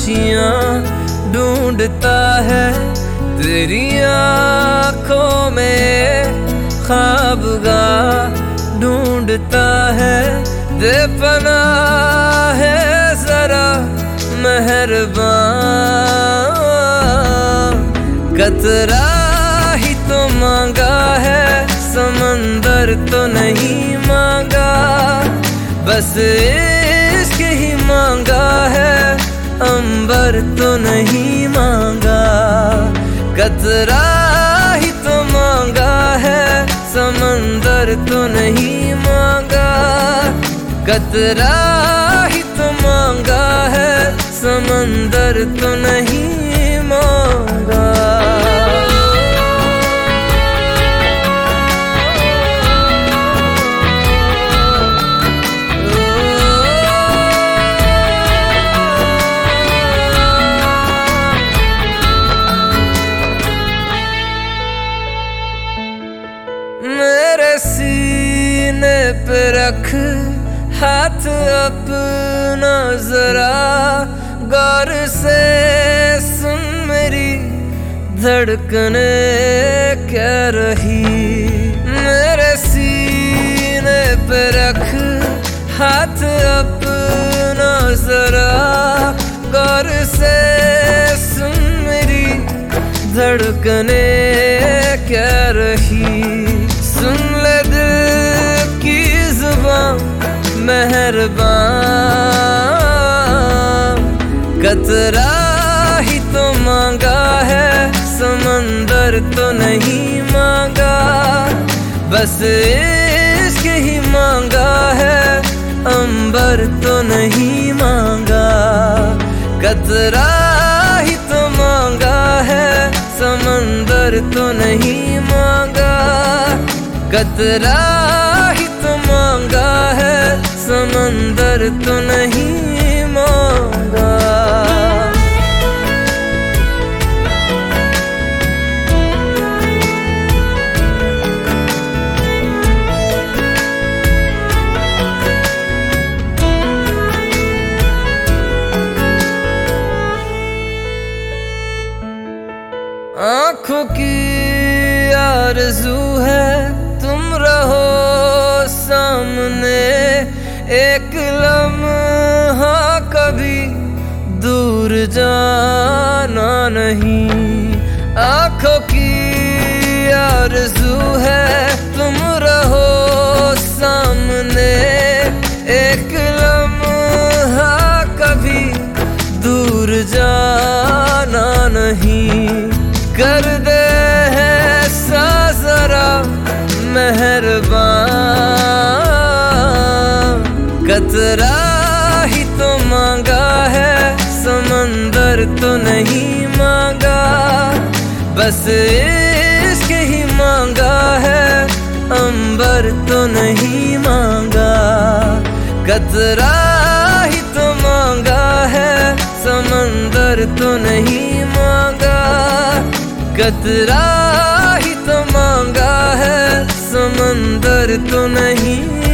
खुशियाँ ढूंढता है तेरी आँखों में, ख्वाबगाह ढूंढता है। दे पनाह है जरा मेहरबान, कतरा ही तो मांगा है, समंदर तो नहीं मांगा, बस इश्क ही मांगा है, अंबर तो नहीं मांगा। कतरा ही तो मांगा है, समंदर तो नहीं मांगा, कतरा ही तो मांगा है, समंदर तो नहीं मांगा। मेरे सीने पे रख हाथ अपना जरा, गौर से सुन मेरी धड़कने कह रही। मेरे सीने पे रख हाथ अपना जरा, गौर से सुन मेरी धड़कने कह रही। सुन ले दिल की जुबान मेहरबान, कतरा ही तो मांगा है, समंदर तो नहीं मांगा, बस इश्क ही मांगा है, अंबर तो नहीं मांगा। कतरा ही तो मांगा है, समंदर तो नहीं मांगा, कतरा ही तो मांगा है, समंदर तो नहीं मांगा। आँखों की आरज़ू है तुम रहो सामने, एक लम्हा कभी दूर जाना नहीं। आँखों की आरज़ू है तुम रहो सामने, एक लम्हा कभी दूर जाना नहीं। कर दे है सा जरा मेहरबान, कतरा ही तो मांगा है, समंदर तो नहीं मांगा, बस इश्क ही मांगा है, अंबर तो नहीं मांगा। कतरा ही तो मांगा है, समंदर तो नहीं मांगा, कतरा ही तो मांगा है, समंदर तो नहीं